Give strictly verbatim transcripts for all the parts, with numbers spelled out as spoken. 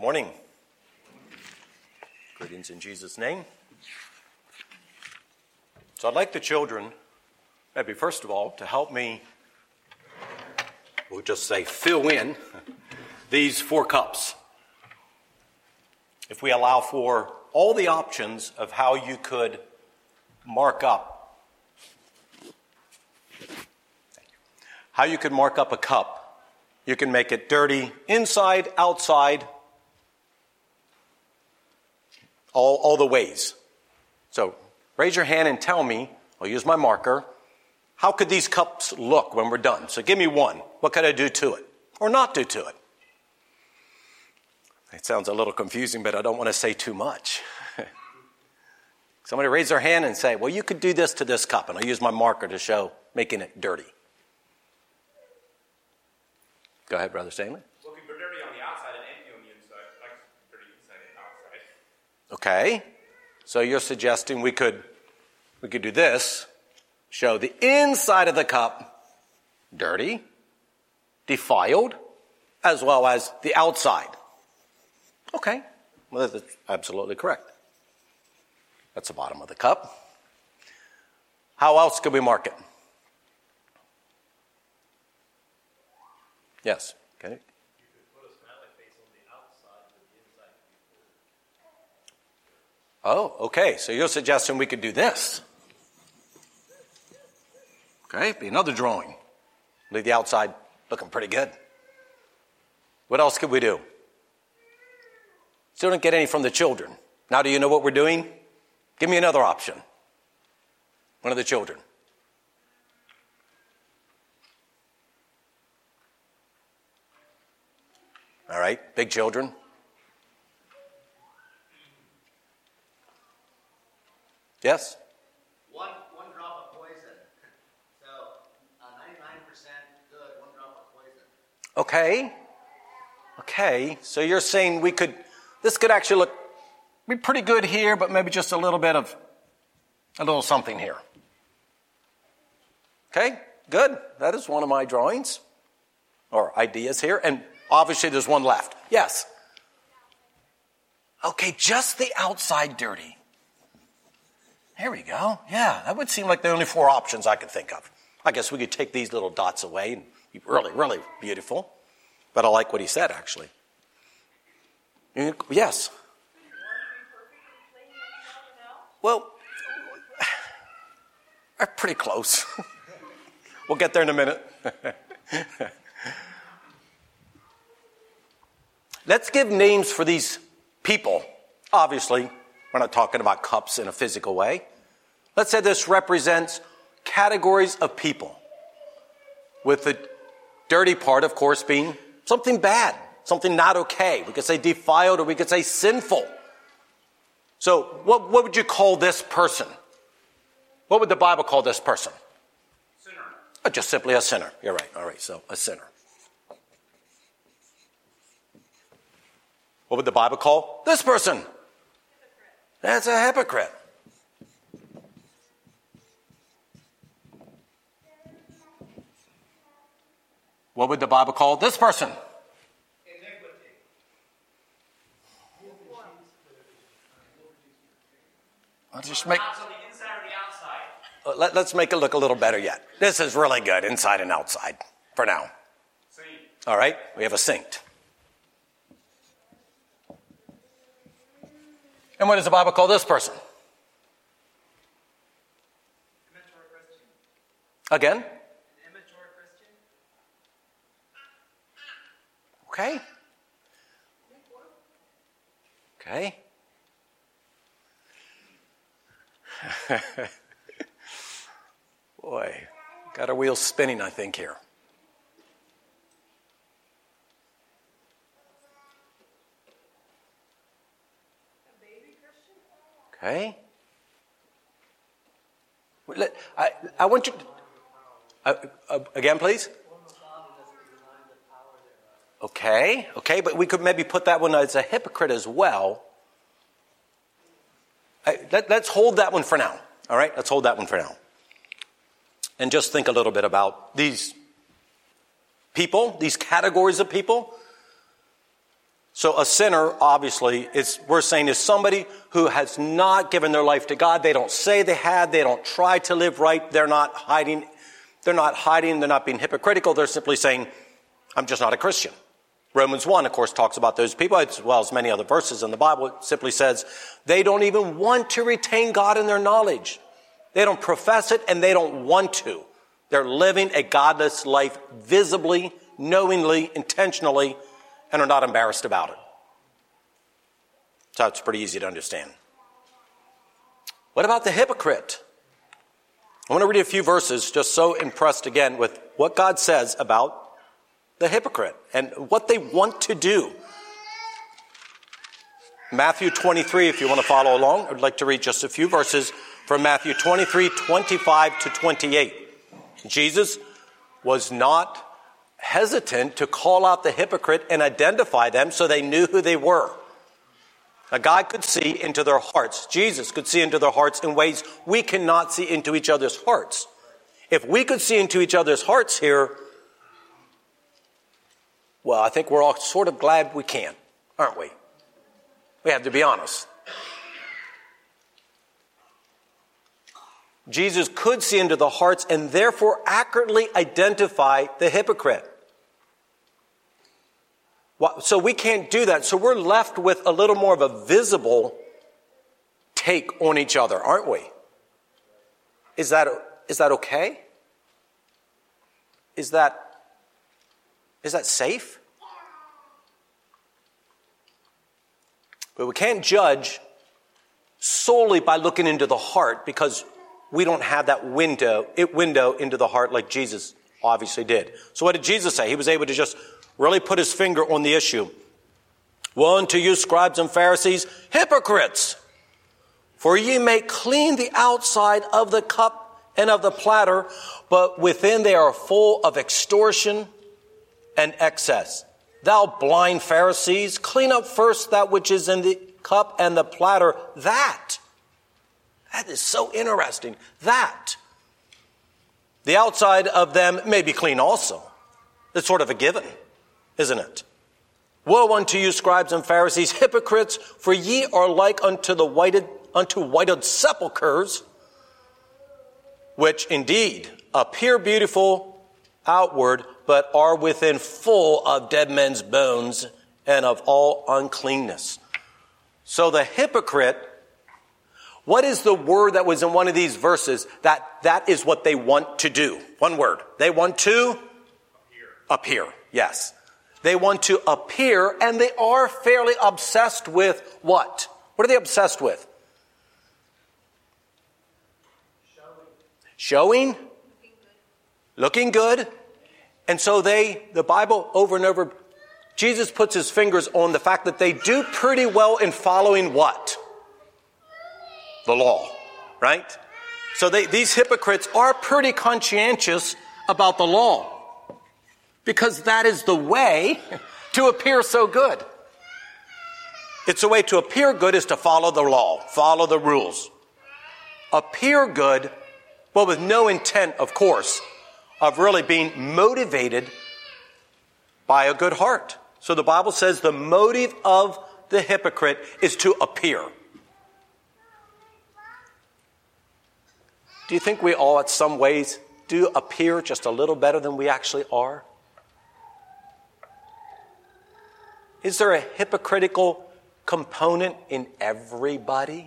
Good morning. Greetings in Jesus' name. So I'd like the children, maybe first of all, to help me, we'll just say fill in these four cups. If we allow for all the options of how you could mark up, how you could mark up a cup, you can make it dirty inside, outside, all, all the ways. So raise your hand and tell me, I'll use my marker, how could these cups look when we're done? So give me one. What could I do to it or not do to it? It sounds a little confusing, but I don't want to say too much. Somebody raise their hand and say, well, you could do this to this cup, and I'll use my marker to show making it dirty. Go ahead, Brother Stanley. Well, if you're dirty on the outside and empty on the inside, like dirty inside and outside. Okay. So you're suggesting we could we could do this, show the inside of the cup dirty, defiled, as well as the outside. Okay. Well, that's absolutely correct. That's the bottom of the cup. How else could we mark it? Yes. Okay. You could put a smiley face on the outside, but the inside could be full. Oh, okay. So you're suggesting we could do this. Okay, be another drawing. Leave the outside looking pretty good. What else could we do? Still didn't get any from the children. Now do you know what we're doing? Give me another option. One of the children. All right, big children. Yes? One one drop of poison. So uh, ninety-nine percent good, one drop of poison. Okay. Okay, so you're saying we could, this could actually look, be pretty good here, but maybe just a little bit of, a little something here. Okay, good. That is one of my drawings, or ideas here, and obviously there's one left. Yes? Okay, just the outside dirty. There we go. Yeah, that would seem like the only four options I could think of. I guess we could take these little dots away and be really, really beautiful. But I like what he said, actually. Yes? Well, we're pretty close. We'll get there in a minute. Let's give names for these people. Obviously, we're not talking about cups in a physical way. Let's say this represents categories of people, with the dirty part, of course, being something bad, something not okay. We could say defiled, or we could say sinful. So what, what would you call this person? What would the Bible call this person? Sinner. Oh, just simply a sinner. You're right. All right, so a sinner. What would the Bible call this person? Hypocrite. That's a hypocrite. What would the Bible call this person? Iniquity. Let's just make, Perhaps on the inside or the outside. uh, let, let's make it look a little better yet. This is really good, inside and outside, for now. See. All right, we have a saint. And what does the Bible call this person? Immature Christian. Again? An immature Christian. Okay. Okay. Boy, got our wheels spinning, I think, here. A baby Christian. Okay. Let, I, I want you to, uh, uh, again, please. Okay, okay, but we could maybe put that one as a hypocrite as well. I, let, let's hold that one for now, all right? Let's hold that one for now. And just think a little bit about these people, these categories of people. So a sinner, obviously, is, we're saying is somebody who has not given their life to God. They don't say they have. They don't try to live right. They're not hiding. They're not hiding. They're not being hypocritical. They're simply saying, I'm just not a Christian. Romans one, of course, talks about those people, as well as many other verses in the Bible. It simply says they don't even want to retain God in their knowledge. They don't profess it, and they don't want to. They're living a godless life visibly, knowingly, intentionally, and are not embarrassed about it. So it's pretty easy to understand. What about the hypocrite? I want to read a few verses, just so impressed again with what God says about the hypocrite and what they want to do. Matthew twenty-three, if you want to follow along, I'd like to read just a few verses from Matthew twenty-three, twenty-five to twenty-eight. Jesus was not hesitant to call out the hypocrite and identify them so they knew who they were. Now, God could see into their hearts. Jesus could see into their hearts in ways we cannot see into each other's hearts. If we could see into each other's hearts here, well, I think we're all sort of glad we can, aren't we? We have to be honest. Jesus could see into the hearts and therefore accurately identify the hypocrite. So we can't do that. So we're left with a little more of a visible take on each other, aren't we? Is that, is that okay? Is that, is that safe? But we can't judge solely by looking into the heart, because we don't have that window, it window into the heart like Jesus obviously did. So what did Jesus say? He was able to just really put his finger on the issue. Woe unto you, scribes and Pharisees, hypocrites! For ye make clean the outside of the cup and of the platter, but within they are full of extortion and excess. Thou blind Pharisees, clean up first that which is in the cup and the platter. That. That is so interesting. That. The outside of them may be clean also. It's sort of a given, isn't it? Woe unto you, scribes and Pharisees, hypocrites, for ye are like unto the whited, unto whited sepulchres, which indeed appear beautiful outward, but are within full of dead men's bones and of all uncleanness. So the hypocrite, what is the word that was in one of these verses that that is what they want to do? One word. They want to appear. Appear. Yes. They want to appear, and they are fairly obsessed with what? What are they obsessed with? Showing. Showing. Looking good. And so they, the Bible over and over, Jesus puts his fingers on the fact that they do pretty well in following what? The law, right? So they, these hypocrites are pretty conscientious about the law, because that is the way to appear so good. It's a way to appear good is to follow the law, follow the rules. Appear good, but with no intent, of course, of really being motivated by a good heart. So the Bible says the motive of the hypocrite is to appear. Do you think we all, in some ways, do appear just a little better than we actually are? Is there a hypocritical component in everybody?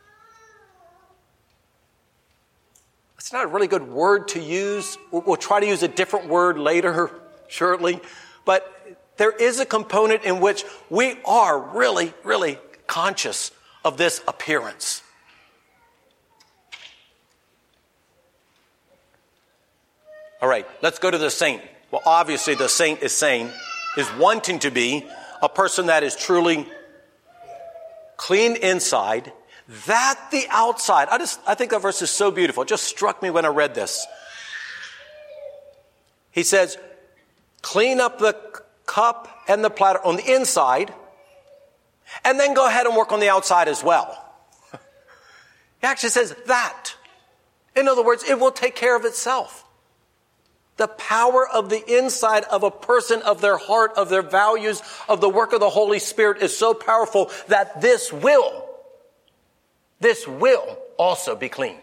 It's not a really good word to use. We'll try to use a different word later, shortly. But there is a component in which we are really, really conscious of this appearance. All right, let's go to the saint. Well, obviously the saint is saying, is wanting to be a person that is truly clean inside, that the outside. I just, I think that verse is so beautiful. It just struck me when I read this. He says, clean up the cup and the platter on the inside, and then go ahead and work on the outside as well. He actually says that. In other words, it will take care of itself. The power of the inside of a person, of their heart, of their values, of the work of the Holy Spirit is so powerful that this will, this will also be clean.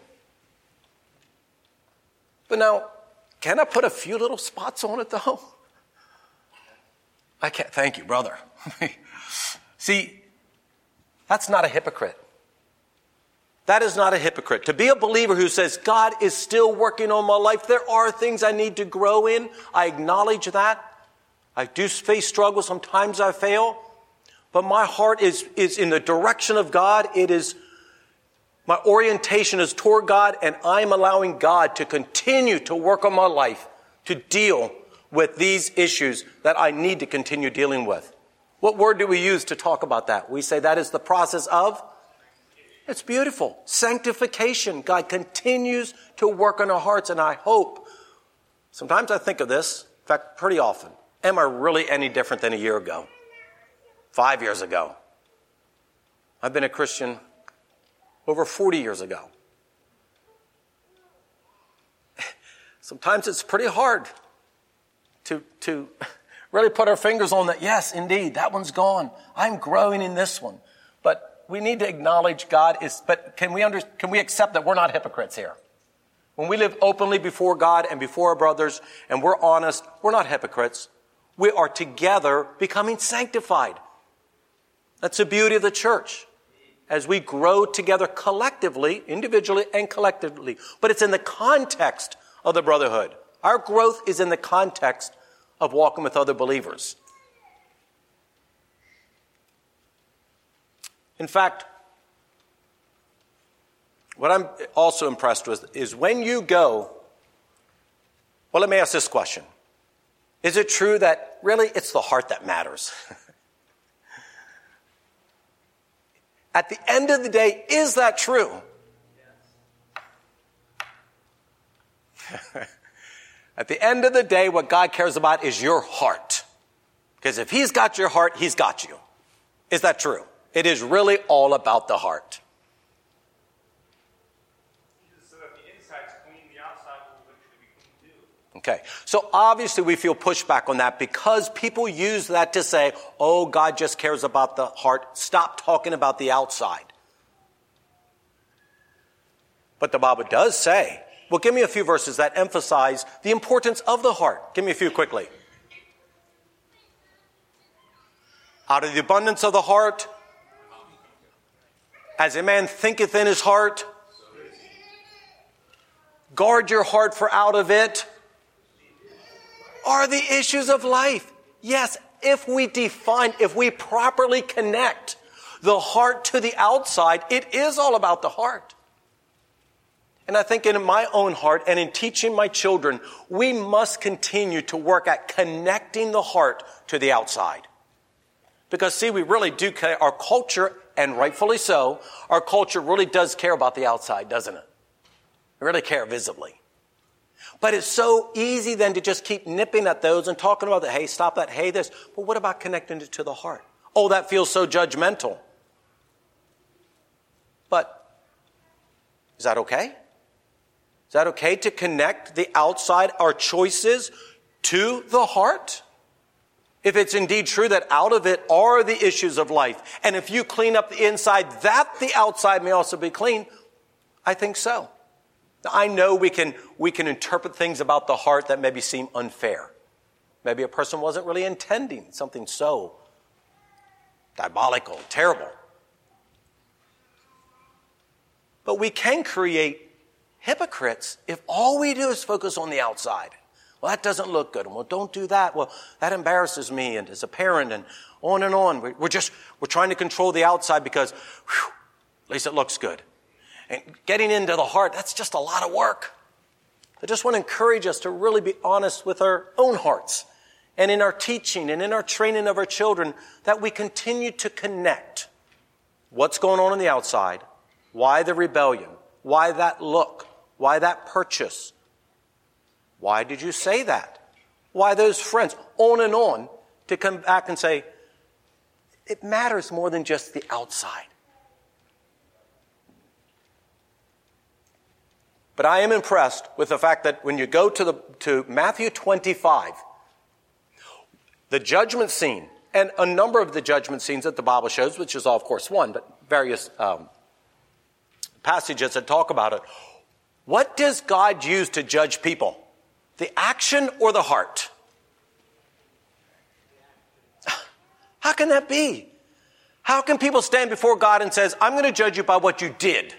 But now, can I put a few little spots on it though? I can't. Thank you, brother. See, that's not a hypocrite. That is not a hypocrite. To be a believer who says, God is still working on my life. There are things I need to grow in. I acknowledge that. I do face struggles. Sometimes I fail. But my heart is, is in the direction of God. It is, my orientation is toward God, and I'm allowing God to continue to work on my life, to deal with these issues that I need to continue dealing with. What word do we use to talk about that? We say that is the process of? It's beautiful. Sanctification. God continues to work on our hearts, and I hope, sometimes I think of this, in fact, pretty often, am I really any different than a year ago? Five years ago? I've been a Christian over forty years ago. Sometimes it's pretty hard to, to really put our fingers on that. Yes, indeed, that one's gone. I'm growing in this one. But we need to acknowledge God is, but can we under, can we accept that we're not hypocrites here? When we live openly before God and before our brothers and we're honest, we're not hypocrites. We are together becoming sanctified. That's the beauty of the church. As we grow together collectively, individually and collectively. But it's in the context of the brotherhood. Our growth is in the context of walking with other believers. In fact, what I'm also impressed with is when you go, well, let me ask this question. Is it true that really it's the heart that matters? At the end of the day, is that true? Yes. At the end of the day, what God cares about is your heart. Because if He's got your heart, He's got you. Is that true? It is really all about the heart. Jesus said that the inside's clean, the outside will eventually be clean too. Okay, so obviously we feel pushback on that because people use that to say, oh, God just cares about the heart. Stop talking about the outside. But the Bible does say, well, give me a few verses that emphasize the importance of the heart. Give me a few quickly. Out of the abundance of the heart, as a man thinketh in his heart, guard your heart, for out of it are the issues of life. Yes, if we define, if we properly connect the heart to the outside, it is all about the heart. And I think in my own heart and in teaching my children, we must continue to work at connecting the heart to the outside. Because, see, we really do care. Our culture, and rightfully so, our culture really does care about the outside, doesn't it? We really care visibly. But it's so easy then to just keep nipping at those and talking about that, hey, stop that, hey, this. But what about connecting it to the heart? Oh, that feels so judgmental. But is that okay? Is that okay to connect the outside, our choices, to the heart? If it's indeed true that out of it are the issues of life, and if you clean up the inside, that the outside may also be clean, I think so. Now, I know we can we can interpret things about the heart that maybe seem unfair. Maybe a person wasn't really intending something so diabolical, terrible. But we can create hypocrites if all we do is focus on the outside. Well, that doesn't look good. Well, don't do that. Well, that embarrasses me and as a parent and on and on. We're just, we're trying to control the outside because, whew, at least it looks good. And getting into the heart, that's just a lot of work. I just want to encourage us to really be honest with our own hearts and in our teaching and in our training of our children that we continue to connect what's going on on the outside, why the rebellion, why that look, why that purchase. Why did you say that? Why those friends? On and on to come back and say, it matters more than just the outside. But I am impressed with the fact that when you go to the to Matthew twenty-five, the judgment scene, and a number of the judgment scenes that the Bible shows, which is all, of course, one, but various um, passages that talk about it. What does God use to judge people? The action or the heart? How can that be? How can people stand before God and says, I'm going to judge you by what you did?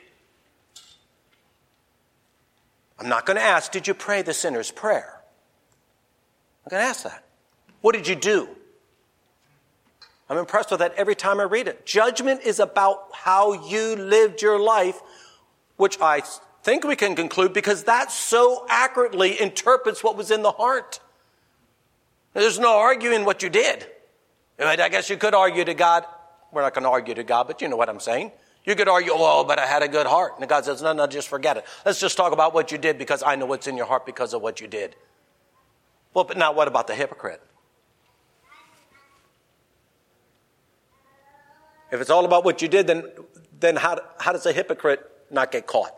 I'm not going to ask, did you pray the sinner's prayer? I'm going to ask that. What did you do? I'm impressed with that every time I read it. Judgment is about how you lived your life, which I think we can conclude because that so accurately interprets what was in the heart. There's no arguing what you did. I guess you could argue to God. We're not going to argue to God, but you know what I'm saying. You could argue, oh, but I had a good heart. And God says, no, no, just forget it. Let's just talk about what you did because I know what's in your heart because of what you did. Well, but now what about the hypocrite? If it's all about what you did, then, then how, how does a hypocrite not get caught?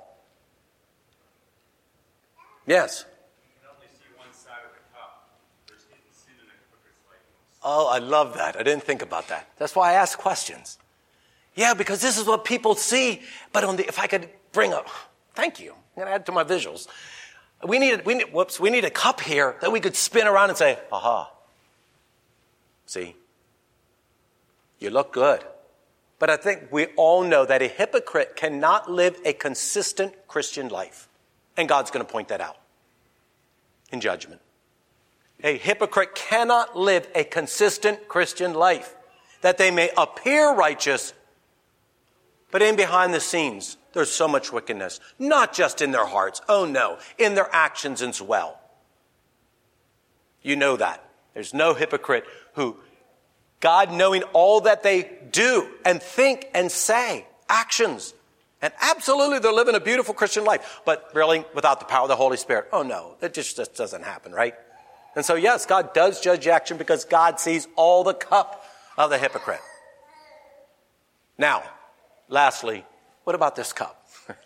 Yes? You can only see one side of the cup. There's hidden sin in a hypocrite's life. Oh, I love that. I didn't think about that. That's why I ask questions. Yeah, because this is what people see. But on the, if I could bring a, thank you. I'm going to add to my visuals. We need, we need, whoops, we need a cup here that we could spin around and say, aha. See? You look good. But I think we all know that a hypocrite cannot live a consistent Christian life. And God's going to point that out in judgment. A hypocrite cannot live a consistent Christian life, that they may appear righteous, but in behind the scenes, there's so much wickedness, not just in their hearts. Oh no, in their actions as well. You know that. There's no hypocrite who, God knowing all that they do and think and say, actions, and absolutely they're living a beautiful Christian life, but really without the power of the Holy Spirit. Oh no, that just, just doesn't happen, right? And so yes, God does judge action because God sees all the cup of the hypocrite. Now, lastly, what about this cup? What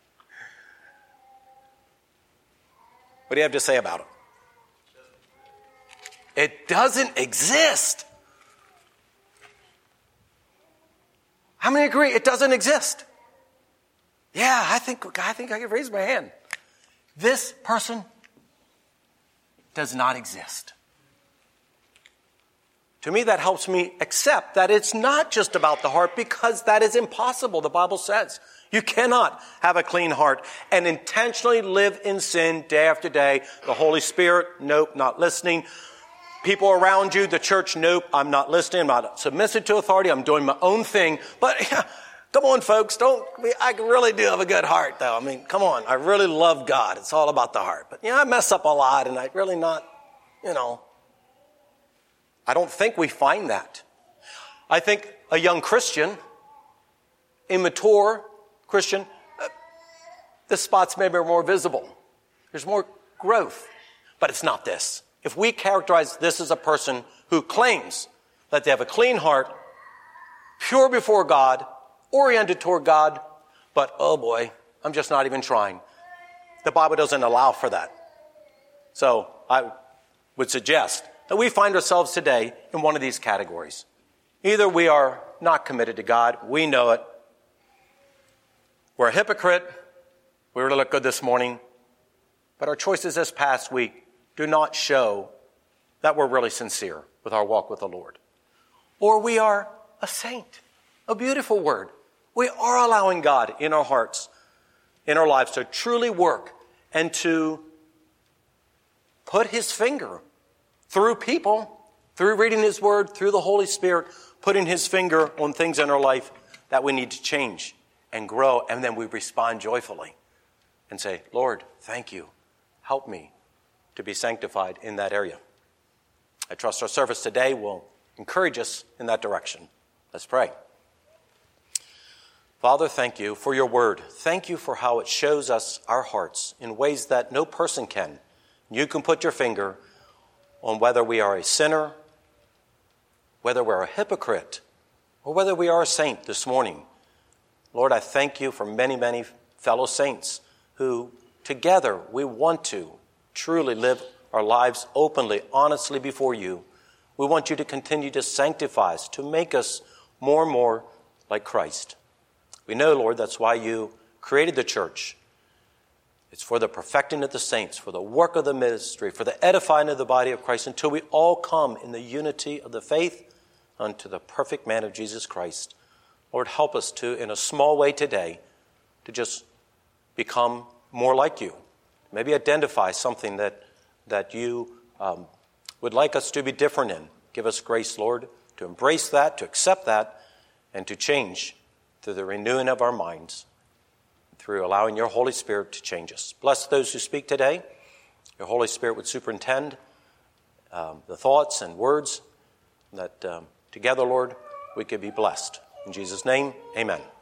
do you have to say about it? It doesn't exist. How many agree it doesn't exist? Yeah, I think, I think I can raise my hand. This person does not exist. To me, that helps me accept that it's not just about the heart because that is impossible. The Bible says you cannot have a clean heart and intentionally live in sin day after day. The Holy Spirit, nope, not listening. People around you, the church, nope, I'm not listening. I'm not submissive to authority. I'm doing my own thing. But yeah, come on, folks, don't, I really do have a good heart, though. I mean, come on, I really love God. It's all about the heart. But, yeah, I mess up a lot, and I really not, you know, I don't think we find that. I think a young Christian, immature Christian, uh, the spots maybe are more visible. There's more growth. But it's not this. If we characterize this as a person who claims that they have a clean heart, pure before God, oriented toward God, but oh boy, I'm just not even trying. The Bible doesn't allow for that. So I would suggest that we find ourselves today in one of these categories. Either we are not committed to God, we know it. We're a hypocrite, we really look good this morning, but our choices this past week do not show that we're really sincere with our walk with the Lord. Or we are a saint, a beautiful word. We are allowing God in our hearts, in our lives, to truly work and to put his finger through people, through reading his word, through the Holy Spirit, putting his finger on things in our life that we need to change and grow. And then we respond joyfully and say, Lord, thank you. Help me to be sanctified in that area. I trust our service today will encourage us in that direction. Let's pray. Father, thank you for your word. Thank you for how it shows us our hearts in ways that no person can. You can put your finger on whether we are a sinner, whether we're a hypocrite, or whether we are a saint this morning. Lord, I thank you for many, many fellow saints who together we want to truly live our lives openly, honestly before you. We want you to continue to sanctify us, to make us more and more like Christ. We know, Lord, that's why you created the church. It's for the perfecting of the saints, for the work of the ministry, for the edifying of the body of Christ, until we all come in the unity of the faith unto the perfect man of Jesus Christ. Lord, help us to, in a small way today, to just become more like you. Maybe identify something that, that you um, would like us to be different in. Give us grace, Lord, to embrace that, to accept that, and to change through the renewing of our minds, through allowing your Holy Spirit to change us. Bless those who speak today. Your Holy Spirit would superintend um, the thoughts and words that um, together, Lord, we could be blessed. In Jesus' name, amen.